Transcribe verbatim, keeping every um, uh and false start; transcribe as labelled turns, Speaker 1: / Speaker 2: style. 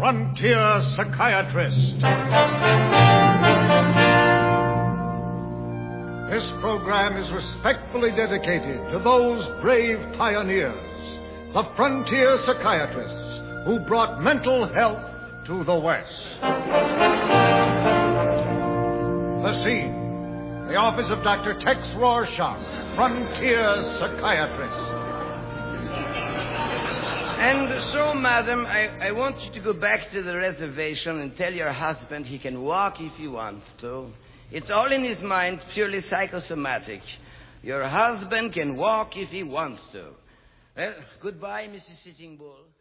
Speaker 1: Frontier Psychiatrist. This program is respectfully dedicated to those brave pioneers, the frontier psychiatrists who brought mental health to the West. The scene, the office of Doctor Tex Rorschach, frontier psychiatrist.
Speaker 2: And so, madam, I, I want you to go back to the reservation and tell your husband he can walk if he wants to. It's all in his mind, purely psychosomatic. Your husband can walk if he wants to. Well, goodbye, Missus Sitting Bull.